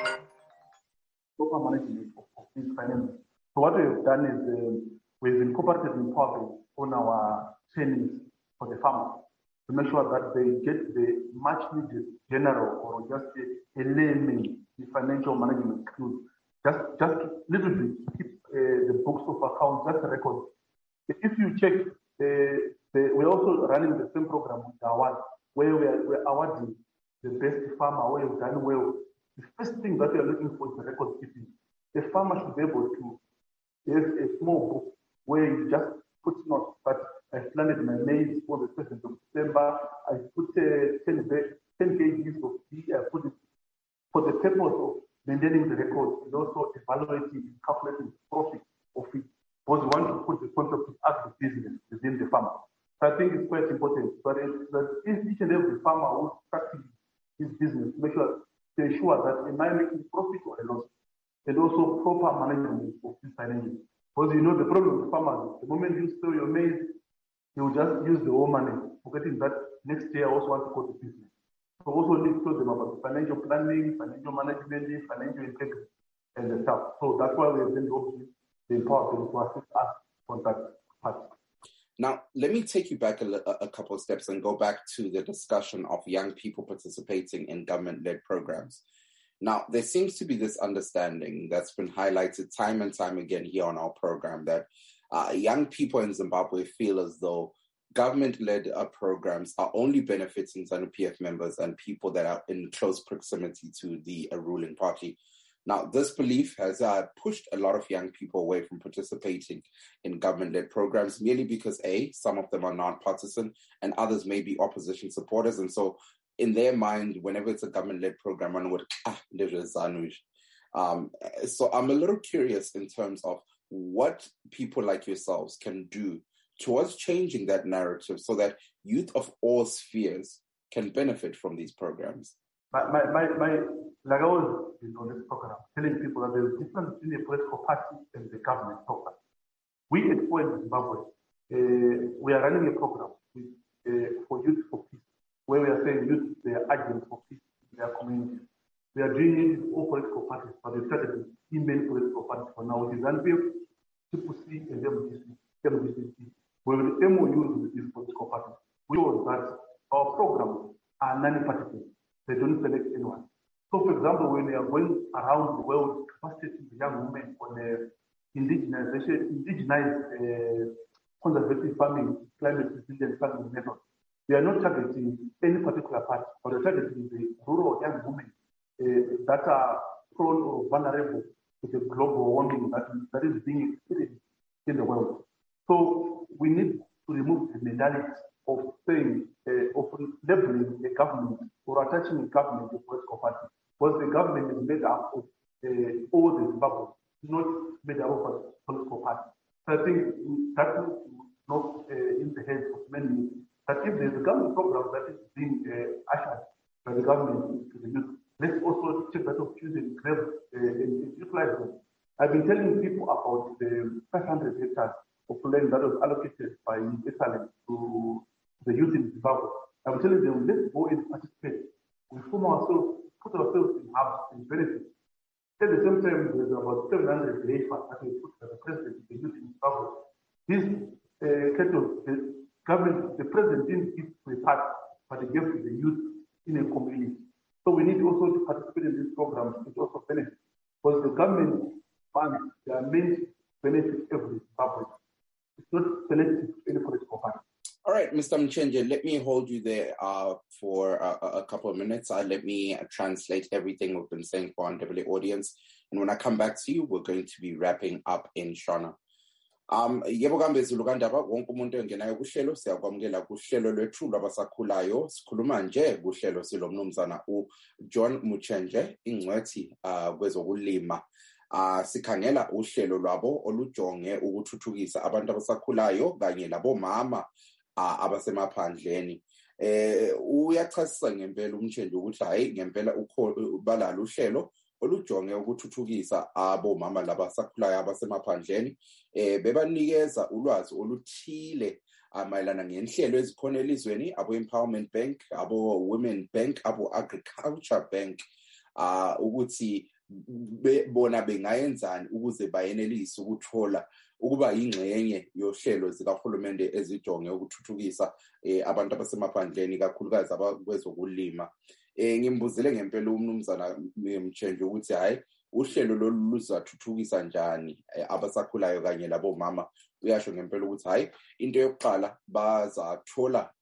management of, of these finances. So what we have done is um, we've incorporated Empowerment on our trainings for the farmers, to make sure that they get the much needed general or just a, a layman financial management skills. Just just little bit keep uh, the books of accounts, just record. If you check, uh, the, we're also running the same program with Award, where we're, we're awarding the best farmer where you've done well. The first thing that we are looking for is the record keeping. The farmer should be able to have a small book where you just put notes, but I planted my maize for the first of December. I put uh, ten, ten kgs of tea. I put it for the purpose of maintaining the record and also evaluating and calculating the profit of it. Because we want to put the concept of agribusiness within the farmer. So I think it's quite important. But it's that each and every farmer who practice his business, make sure to ensure that am I making profit or a loss, and also proper management of this financial. Because you know the problem with farmers, the moment you sell your maize, you will just use the whole money, forgetting that next year I also want to go to business. So also need to tell them about financial planning, financial management, financial integrity, and the stuff. So that's why we have been working the Empowerment to assist us on that part. Now, let me take you back a, a couple of steps and go back to the discussion of young people participating in government-led programs. Now, there seems to be this understanding that's been highlighted time and time again here on our program that uh, young people in Zimbabwe feel as though government-led uh, programs are only benefiting ZANU-P F members and people that are in close proximity to the uh, ruling party. Now, this belief has uh, pushed a lot of young people away from participating in government-led programs merely because, A, some of them are non-partisan and others may be opposition supporters. And so in their mind, whenever it's a government-led program, one would, ah, there's ZANU. Um, so I'm a little curious in terms of what people like yourselves can do towards changing that narrative so that youth of all spheres can benefit from these programs. My, my, my, my, like I was on this program, telling people that there's a difference between a political party and the government program. We at Point Zimbabwe, uh, we are running a program with, uh, for Youth for Peace, where we are saying youth, they are agents for peace in their community. We are doing it with all political parties, but we started with three main political parties for now, which is ZANU-P F, C C C, and M D C. M D C C, we will M O Us with these political parties, which shows that our programs are non-partisan. They don't select anyone. So, for example, when we are going around the world capacitating the young women on the indigenization, indigenized uh, conservative farming, climate resilient farming method, we are not targeting any particular party, but we're targeting the rural young women uh, that are prone or vulnerable to the global warming that, that is being experienced in the world. So we need to remove the mentality of saying, uh, of labeling the government or attaching the government to a political party, because the government is made up of uh, all the Zimbabweans, not made up of a political party. So I think that will knock uh, in the heads of many that if there's a government program that is being uh, ushered by the government to the youth, let's also take that opportunity and grab uh, and utilize them. I've been telling people about the five hundred hectares of land that was allocated by Italy to the youth in Zimbabwe. I'm telling them, let's go and participate. We form ourselves, put ourselves in hubs and benefit. At the same time, there's about seven hundred leafers that we put as the president of the youth in Zimbabwe. This uh, kind of the government, the president didn't give to a part, but he gave to the youth in a community. So we need also to participate in these programs, which also benefit. Because the government funds, they are meant to benefit every Zimbabwean. It's not selective to any political party. All right, Mister Mchenje, let me hold you there uh, for a, a couple of minutes. Uh, let me uh, translate everything we've been saying for our W audience. And when I come back to you, we're going to be wrapping up in Shona. Um, yebo kambe zilukandaba wonke umuntu engenayo kuhlelo siyakwamukela kuhlelo lwethu lwabasakhulayo sikhuluma nje kuhlelo silomnumzana uJohn Mchenje ingcwethi uh, kwezokulima. Uh, sikhangela uhlelo lwabo olujonge ukuthuthukisa abantu abasakhulayo kanye labomama uh, abasemaphandleni. Eh uyachasisa ngempela umthenje ukuthi hayi ngempela balalo uhlelo olujonge ukuthuthukisa abomama labasakhulayo abasemaphandleni eh bebanikeza ulwazi oluthile amayelana ngenhlelo ezikhona elizweni abo Empowerment Bank, abo Women Bank, abo Agriculture Bank uh ukuthi bona bengayenzani ukuze bayenelise ukuthola ukuba ingxenye yohlelo zikahulumende ezijonge ukuthuthukisa eh, abantu abasemaphandleni kakhulukazi abakwezokulima. Eh ngimbuzile ngempela umnumzana Mchenje ukuthi hayi uhlelo lolu luzathuthukisa njani eh, abasakhulayo kanye labo mama. Uyasho ngempela ukuthi hayi into yokuqala bazathola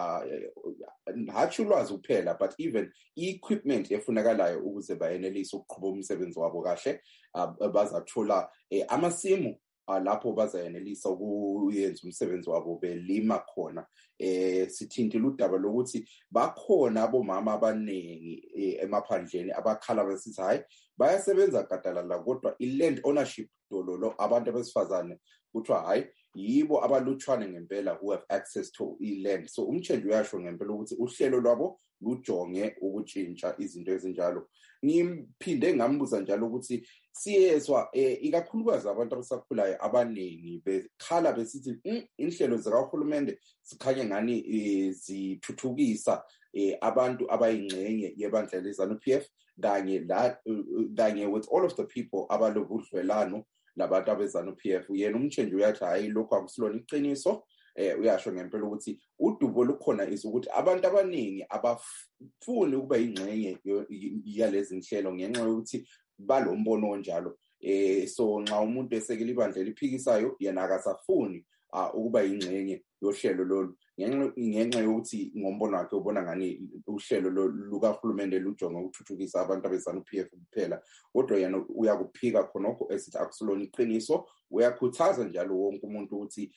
uh, hathi ulwazi kuphela but even equipment efunakalayo ukuze bayenelise ukuqhubeka umsebenzi wabo kahle. uh, bazathola eh, amasimu uh, lapho bazayenelisa ukuyenza umsebenzi wabo belima khona. Eh sithintile udaba lokuthi bakhona abomama abaningi eh, emaphandleni abakhala besithi hayi bayasebenza gadalala kodwa i-land ownership dololo abantu abesifazane kuthiwa hayi yibo abalutshwane ngempela who have access to i-land. So umthenje uyasho ngempela ukuthi uhlelo lwabo lujonge ukutshintsha izinto ezinjalo. Ngimphinde ngambuza njalo ukuthi siyezwa eh, ikakhulukazi abantu abasakhulayo abaningi bekhala besithi mm, inhlelo zikahulumende sikhanye ngani eh, zithuthukisa eh, abantu abayingxenye yebandla leZANU P F kanye la kanye with all of the people abalobudlelano labantu abeZANU P F. Yena umthenje uyathi hayi lokho akusilona iqiniso. Eh uyasho ngempela ukuthi udubo lukhona is ukuthi abantu abaningi abafuni ukuba ingxenye yalezi inhlelo ngenxa yokuthi balombono onjalo. Eh so nxa umuntu esekela ibandla eliphikisayo yena akasafuni uh, ukuba ingxenye yohlelo lolu ngenxa yokuthi ngombono wakhe ubona ngani uhlelo lukahulumende lujonga ukuthuthukisa abantu abeZANU P F kuphela. Kodwa yena uyakuphika khonokho esithi akusilona iqiniso. Uyakhuthaza njalo wonke umuntu ukuthi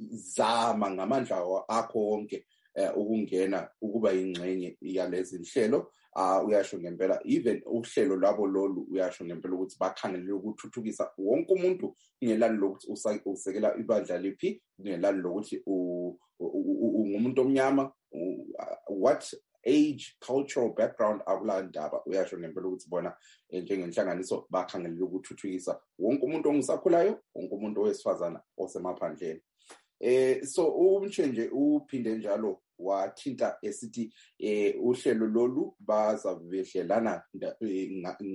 zama ngamandla akho wonke uh, ukungena ukuba ingxenye yalezi inhlelo. Uh, uyasho ngempela even uhlelo lwabo lolu uyasho ngempela ukuthi bakhangelele ukuthuthukisa wonke umuntu ngelani lokuthi usekela ibandla liphi ngelani lokuthi ungumuntu omnyama what age cultural background akulandaba. Uyasho ngempela ukuthi bona njengenhlanganiso bakhangelele ukuthuthukisa wonke umuntu ongusakhulayo wonke umuntu owesifazana osemaphandleni. Eh so umthenje uphinde njalo wathinta esithi eh uhlelo lolu bazabehlelana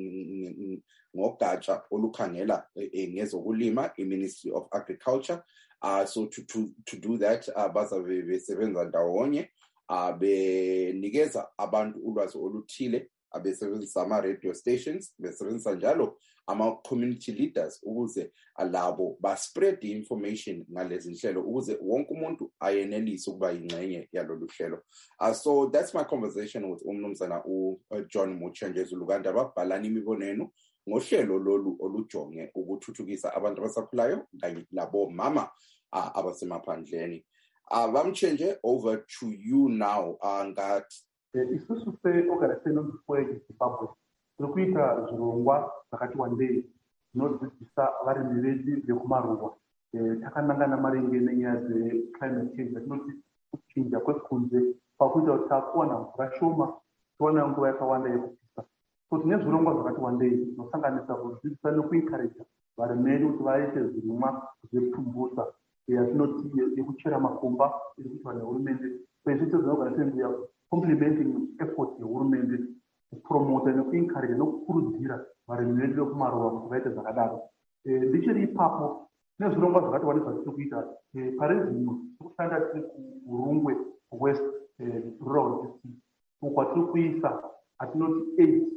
ngogatsha olukhangela ngezokulima iMinistry of Agriculture Uh, so to, to, to do that, uh, bazabe besebenza ndawonye, uh, benikeza abantu ulwazi oluthile, abesebenzisa ama-radio stations, besebenzisa njalo ama-community leaders ukuze labo ba-spread information ngalezi nhlelo ukuze wonke umuntu ayenelise ukuba yingxenye yalolu hlelo. Uh, so that's my conversation with umnumzana uJohn Mutshenge Zulukanda babhalana imibono yenu ngohlelo lolu olujonge ukuthuthukisa abantu abasakhulayo kanye labo mama uh, abasemaphandleni. Uh, Bamchenje, over to you now. Uh, ngathi isusu se-organization yomzimbabwe ezimbabwe tiri kuita zvirongwa zvakati wandei zvinodzidzisa varimi vedu vekumaruwa takanangana maringe nenyaya dzeclimate change yatinoti kuchinja kwekunze pakuita kuti takuwana mvura shoma towana nguva yakawanda yekupisa. So tine zvirongwa zvakati wandei zvinosanganisa kudzidzisa nekuencouraja varimi vedu kuti vaite zvirimwa zvepfumbusa yatinoti yekuchera makomba iri kuitwa nehurumende. Pezvito zvinoorganization complementing effort yehurumende kupromota nekuencouraja nekukurudzira varimi vedu vekumaruwa kuti vaite zvakadaro. Ndichiri ipapo nezvirongwa zvakati wandei zvatiri kuita pari zvino tiri kushanda tiri kuRungwe West Rural District uko kwatiri kuisa atinoti eight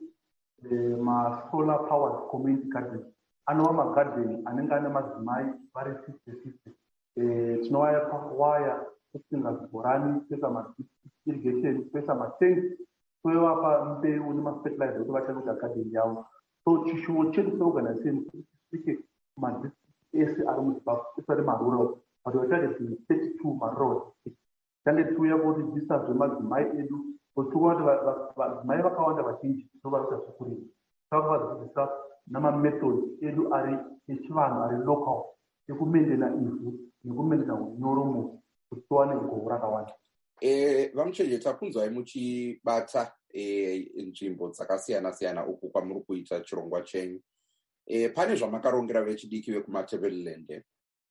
masolar powered community gardens anova magarden anenge ane madzimai vari fifty fifty. Tinovaya waya kusinga zvibhorani kuisa mairrigation kuisa matank toivapa mbeu nemafertilizer kuti vachake kuita garden yavo. So chishuwo chedu seorganization tisvike kumadistrict ese ari muzimbabwe especially marural but vatareti thirty-two marural district tange tiuya kudzidzisa zvemadzimai edu kuti tikuona kuti vadzimai vakawanda vazhinji ndovari kuita zvekurima tavakuvadzidzisa namamethod edu ari echivanhu ari local ekumendena ivhu nekumendena unyoro musi kuti tiwane govo rakawanda. Vamchenje, takunzwai muchibata nzvimbo dzakasiyana siyana uku kwamuri kuita chirongwa chenyu. Pane zvamakarongera vechidiki vekumatebeleland?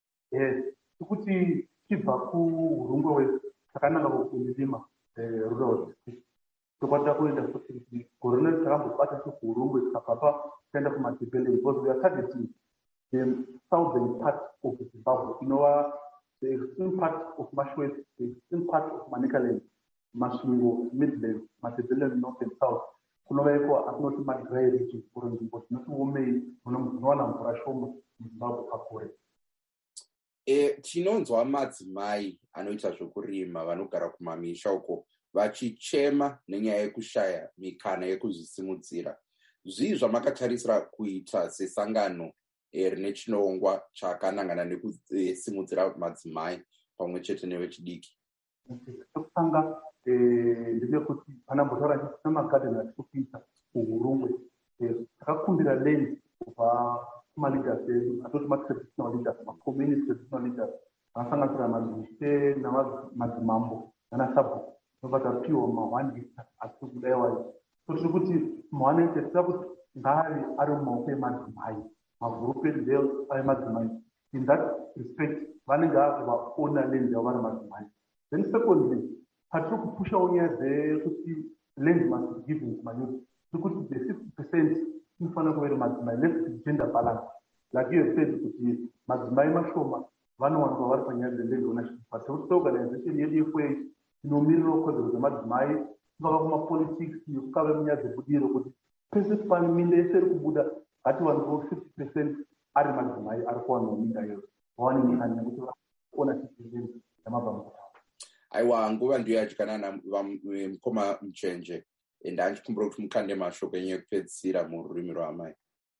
Kuti tibva kuRungwe West takananga kukulima rural district tokwatira kuenda kuti gore rino takambobata sekuRungwe tikabva taenda kumatebeleland because we are targeting the southern part of Zimbabwe inova the extreme part of Mashwet, the extreme part of Manicaland, Masvingo, Midland, Matebeleland, North and South. Kunovaiko atinoti madry region kuri nzvimbo tinoti umei munowana mvura shoma muZimbabwe pakure. Tinonzwa madzimai anoita zvokurima vanogara kumamisha uko vachichema nenyaya yekushaya mikana yekuzvisimudzira. Zvii zvamakatarisira kuita sesangano rine chinongwa chakanangana nekusimudzira madzimai pamwe chete nevechidiki? Chekutanga ndechekuti panambotaura kuti tine magadheni atiri kuita kuRungwe takakumbira land kubva kumaleaders edu atoti matraditional leaders macommunity traditional leaders vanosanganisira madushe namadzimambo nanasabhuku tobva tapiwa ma-one hectare atiri kudaiwa. So tiri kuti ma-one hectare tida kuti ngave ari mumaoko emadzimai magroup edu ave madzimai. In that respect vanenge vakuvaona land yavo vari madzimai. Then secondly patiri kupushawo nyaya dzekuti land must be given to mayouth. Tiri kuti the fifty percent inofanira kuva iri madzimai. Let's gender balance. Like you have said kuti madzimai mashoma vanowanikwa vari panyaya dzeland ownership. But tiri kuti organization yedu yeFOA inomirirawo kodzero dzemadzimai kungava kumapolitics kungave munyaya dzebudiro kuti pese pane minda yese iri kubuda ngatiwanikewo fifty percent ari madzimai ari kuwanawo minda iyoyo vawane mikana nekuti vaona chizivi yamabva mukutaura. Aiwa, nguva ndiyo yadyanana mukoma Mchenje ndanchikumbira kuti mukande mashoko enyu ekupedzisira mururimi rwamai.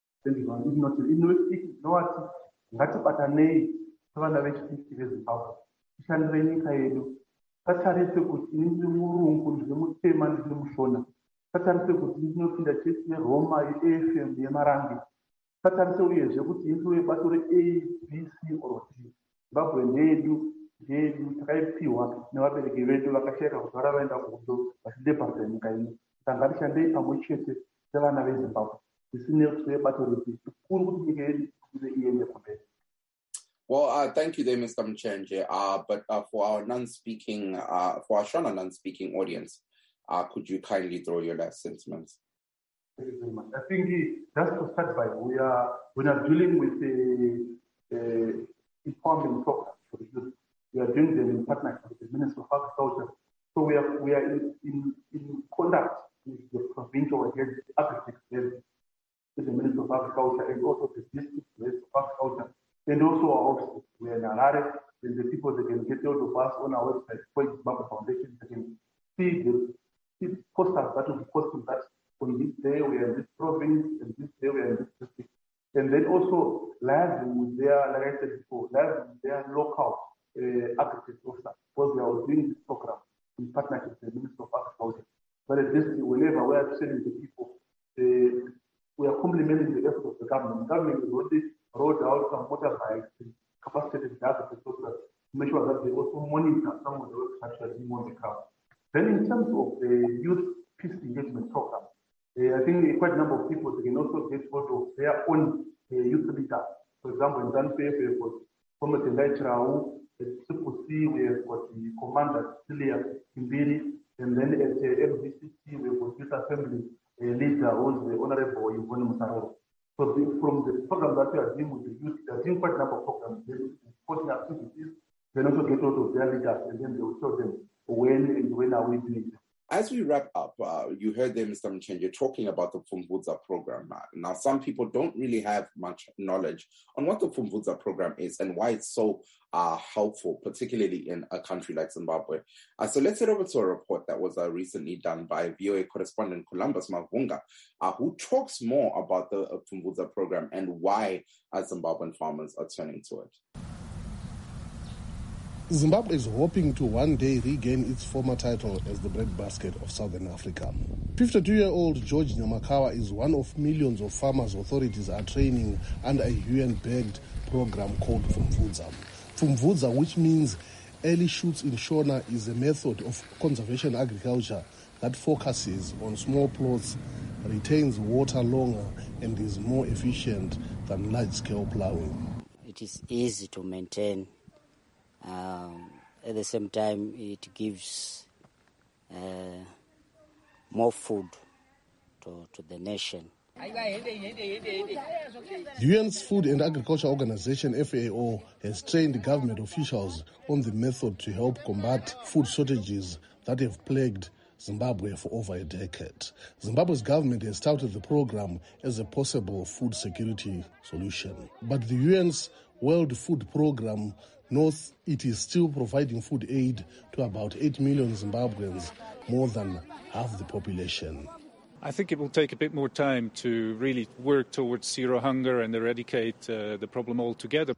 Inoti ngatibatanei sevana vechidiki veZimbabwe tishandire nyika yedu. Tatarise kuti ndiri murungu ndiri mutema ndiri mushona. Tatarise kuti ndinopinda chesi yeRoma yeA F M yemarangi. Tatarise uyezve kuti ndiri bato reA B C or D. Zimbabwe ndeyedu ndeyedu takaipiwa nevabereki vedu vakashayika kuti vara vaenda kuhondo vachidebharira nyika ino. Saka ngatishandei pamwe chete sevana veZimbabwe zvisinei kuti vebato ripi zvikuru kuti nyika yedu ive iende kumberi. Well, uh, thank you there, Mister Mchenje. Uh, but uh, for our non-speaking, uh, for our Shona non-speaking audience, uh, could you kindly throw your last sentiments? Thank you very much. I think just to start by, we are we are dealing with the uh, informing program. for the youth. We are doing them in partnership with the Ministry of Agriculture. So we are we are in, in, in contact with the provincial heads, agriculture heads, with the Ministry of Agriculture and also the district heads of agriculture, and also our offices. We are in Harare, and the people that can get hold of us on our website, Point Zimbabwe Foundation, they can see the see posters that will be posting that on this day we are in this province, and this day we are in this district. And then also liaising with their, like I said before, liaising with their local uh, agriculture officers, because we are doing this program in partnership with the Ministry of Agriculture. But at this, whenever we are sending the people, uh, we are complementing the effort of the government. The government has already rolled out some motorbikes and capacitated the agriculture officers to make sure that they also monitor some of the work that are being on the ground. Then in terms of the youth peace engagement program, uh, I think quite a number of people, they can also get hold of their own uh, youth leaders. For example, in ZANU-P F, we have got Comrade Tendai Chirau. At Triple C, we have got the commander, Celia Kimbiri. And then at uh, M V C C, we have got Youth Assembly uh, leader, who is the Honorable Yvonne Musaroro. So the, from the program that we are doing with the youth, they are doing quite a number of programs. They're supporting activities. They also get hold of their leaders, and then they will tell them when and when are we doing it. As we wrap up, uh, you heard there, Mister Mchenje, talking about the Pfumvudza program. Uh, now, some people don't really have much knowledge on what the Pfumvudza program is and why it's so uh, helpful, particularly in a country like Zimbabwe. Uh, so let's head over to a report that was uh, recently done by V O A correspondent Columbus Mavunga, uh, who talks more about the uh, Pfumvudza program and why uh, Zimbabwean farmers are turning to it. Zimbabwe is hoping to one day regain its former title as the breadbasket of Southern Africa. fifty-two-year-old George Nyamakawa is one of millions of farmers authorities are training under a U N-backed program called Pfumvudza. Pfumvudza, which means early shoots in Shona, is a method of conservation agriculture that focuses on small plots, retains water longer, and is more efficient than large-scale plowing. It is easy to maintain. Um, at the same time, it gives uh, more food to, to the nation. The U N's Food and Agriculture Organization, F A O, has trained government officials on the method to help combat food shortages that have plagued Zimbabwe for over a decade. Zimbabwe's government has touted the program as a possible food security solution. But the U N's World Food Program knows it is still providing food aid to about eight million Zimbabweans, more than half the population. I think it will take a bit more time to really work towards zero hunger and eradicate uh, the problem altogether.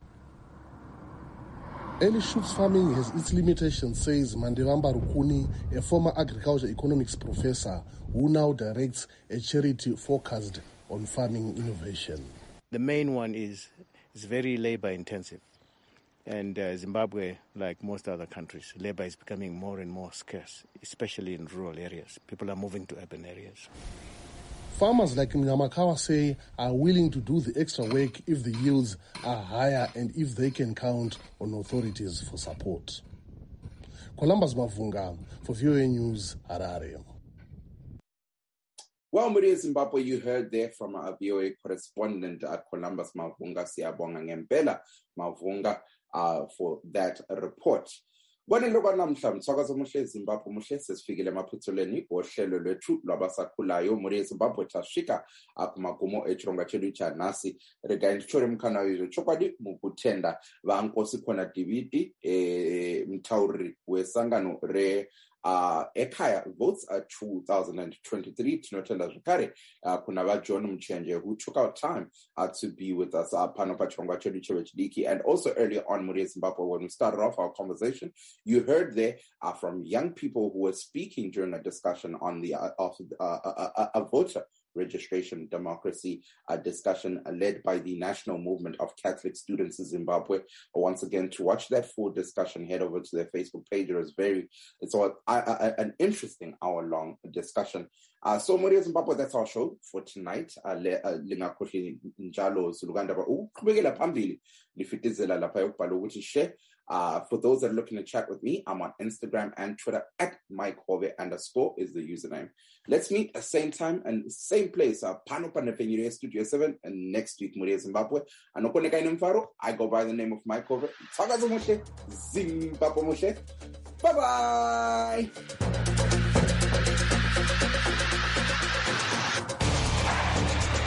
Early shoots farming has its limitations, says Mandevamba Rukuni, a former agriculture economics professor who now directs a charity focused on farming innovation. The main one is, is very labor intensive. And uh, Zimbabwe, like most other countries, labor is becoming more and more scarce, especially in rural areas. People are moving to urban areas. Farmers like Nyamakawa say are willing to do the extra work if the yields are higher and if they can count on authorities for support. Columbus Mavunga for V O A News, Harare. Well, Maria Zimbabwe, you heard there from our V O A correspondent at Columbus Mavunga, Siyabonga Ngempela Mavunga, uh, for that report. Kwanelokwa namhla mthwakazi omuhle eZimbabwe omuhle sesifikile emaphuthelweni ohlelo lwethu lwabasakhulayo muri Zimbabwe tashika akumagumo echironga chedu cha nasi regaindi chore mukana wizvo chokwadi mukutenda vankosi khona Dividi e mtauri wesangano re Uh, Ekaya votes uh, two thousand twenty-three tinotenda zvakare uh, kuna vaJohn Mchenje who took out time uh, to be with us uh, pano pachirongwa chedu chevechidiki. And also earlier on Muri Zimbabwe, when we started off our conversation, you heard there uh, from young people who were speaking during a discussion on the uh, of uh, uh, uh, a voter registration democracy uh, discussion uh, led by the National Movement of Catholic Students in Zimbabwe. Once again, to watch that full discussion, head over to their Facebook page. It was very, it's all, uh, uh, an interesting hour-long discussion. Uh, so, Maria Zimbabwe, that's our show for tonight. Lingakhohlwe njalo Zuluganda ba uqhubekela phambili lifitizela lapha yokubhala ukuthi she Uh, for those that are looking to chat with me, I'm on Instagram and Twitter at Mike Hove underscore is the username. Let's meet at the same time and same place. Uh, Pano Panefenire Studio seven and next week, Muria Zimbabwe. And I go by the name of Mike Hove. Zimbabwe Moshe. Bye-bye.